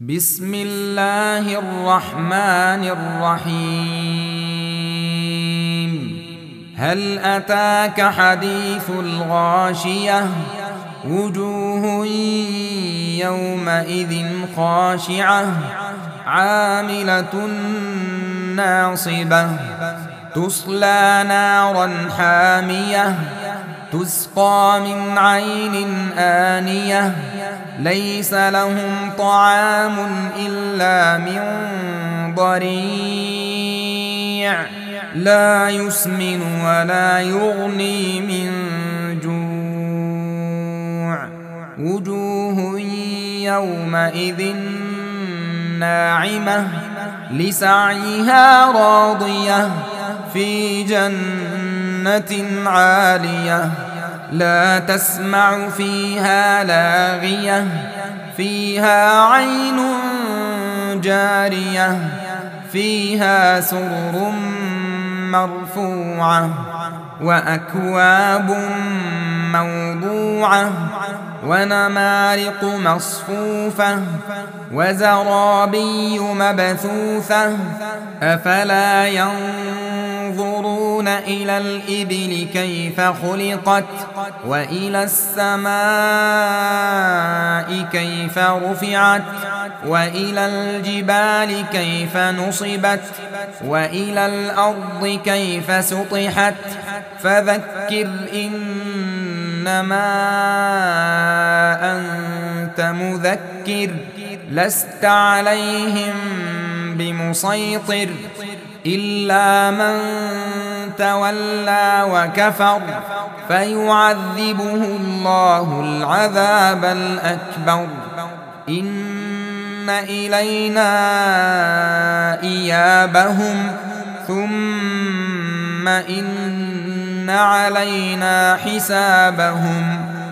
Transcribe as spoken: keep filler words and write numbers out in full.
بسم الله الرحمن الرحيم. هل أتاك حديث الغاشية؟ وجوه يومئذ خاشعة عاملة ناصبة تصلى نارا حامية تسقى من عين آنية ليس لهم طعام إلا من ضريع لا يسمن ولا يغني من جوع. وجوه يومئذ ناعمة لسعيها راضية في جنة عالية لا تسمع فيها لاغية فيها عين جارية فيها سرر مرفوعة وأكواب موضوعة ونمارق مصفوفة وزرابي مبثوثة أفلا ينظرون إلى الإبل كيف خلقت وإلى السماء كيف رفعت وإلى الجبال كيف نصبت وإلى الأرض كيف سطحت فذكر إنما أنت مذكر لست عليهم بمسيطر إلا من تولى وكفر فيعذبه الله العذاب الأكبر. إن إلينا إيابهم ثم إن علينا حسابهم.